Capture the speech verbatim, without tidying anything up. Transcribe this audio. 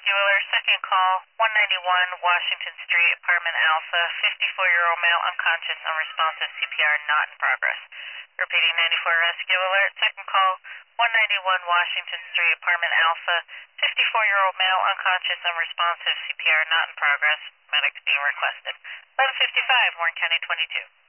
Rescue Alert, second call, one ninety-one Washington Street, apartment Alpha, fifty-four-year-old male unconscious, unresponsive, C P R not in progress. Repeating ninety-four Rescue Alert, second call, one ninety-one Washington Street, apartment Alpha, fifty-four-year-old male unconscious, unresponsive, C P R not in progress. Medics being requested. eleven fifty-five, Warren County twenty-two.